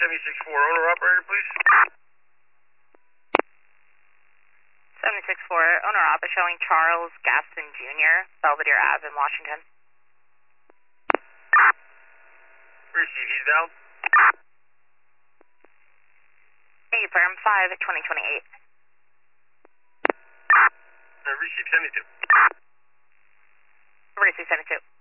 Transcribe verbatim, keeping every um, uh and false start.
seventy-six four, owner operator, please. seventy-six four, owner op is showing Charles Gaston Junior, Belvedere Ave in Washington. Receive, he's down. Hey, firm five at twenty twenty-eight. Uh, receive, seventy-two. Receive seventy-two.